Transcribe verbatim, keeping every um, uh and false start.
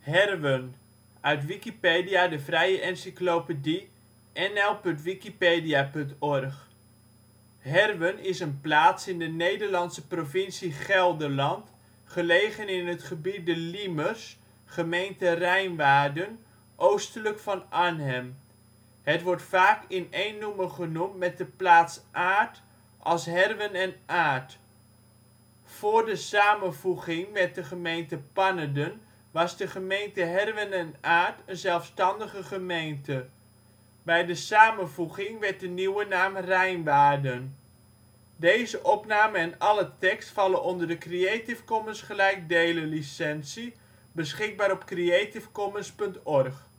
Herwen, uit Wikipedia, de vrije encyclopedie. N L punt wikipedia punt org. Herwen is een plaats in de Nederlandse provincie Gelderland, gelegen in het gebied de Liemers, gemeente Rijnwaarden, oostelijk van Arnhem. Het wordt vaak in eennoemer genoemd met de plaats Aerdt als Herwen en Aerdt. Voor de samenvoeging met de gemeente Pannerden was de gemeente Herwen en Aerdt een zelfstandige gemeente. Bij de samenvoeging werd de nieuwe naam Rijnwaarden. Plaatsen in de gemeente Herwen en Aerdt Dorpen: Dodewaard · Echteld · IJzendoorn · Kesteren · Ochten · Opheusden Buurtschappen: Bakkerom (deels) · Balktil · De Haar · Hamrik · De Jammer · Keuningswijk · De Linde ·' t Malijk · Trimunt · Willemstad · Zethuis Groningen: Steden en dorpen in Gelderland Nederland: Provincies · Gemeenten 51° 54 ' NB, 5°